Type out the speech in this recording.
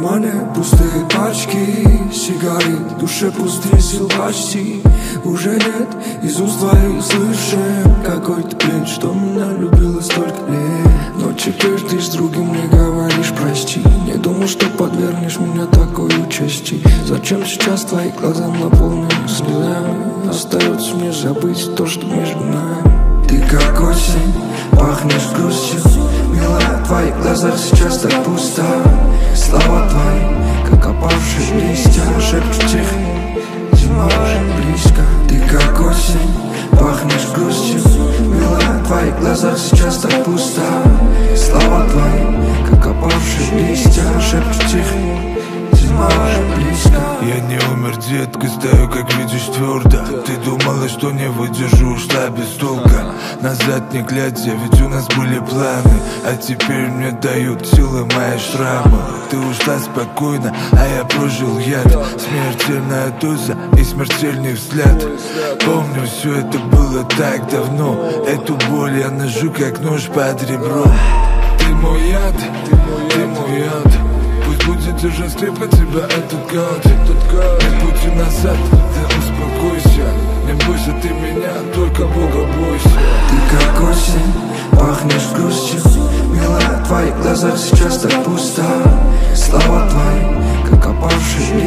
кармане пустые пачки сигарет, в душе пустые сил почти уже нет. Из уст твоих слышим какой-то бред, что меня любила столько лет. Но теперь ты с другим мне говоришь прости. Не думал, что подвергнешь меня такой участи. Зачем сейчас твои глаза наполнены слезами? Остается мне забыть то, что между нами. Ты как осень, пахнешь грустью, милая, в твоих глазах сейчас так пусто. Слова твои, как опавшие листья, шепчут тихо, зима уже близко. Ты как осень, пахнешь грустью, милая, в твоих глазах сейчас так пусто. Слова твои, как опавшие листья, шепчут тихо, зима уже близко. Я не умер, детка, стою, как видишь, твердо. Ты думала, что не выдержу, ушла без толка. Назад не глядя, ведь у нас были планы. А теперь мне дают силы мои шрамы. Ты ушла спокойно, а я прожил яд. Смертельная доза и смертельный взгляд. Помню, все это было так давно. Эту боль я ношу, как нож под ребром. Ты мой яд, ты мой яд. Пусть будет уже скрепка тебя этот год. Не пути назад, ты успокойся. Не бойся ты меня, только Бога бойся. Ты как осень, пахнешь грустью, милая, в твоих глазах сейчас так пусто. Слова твои, как опавшие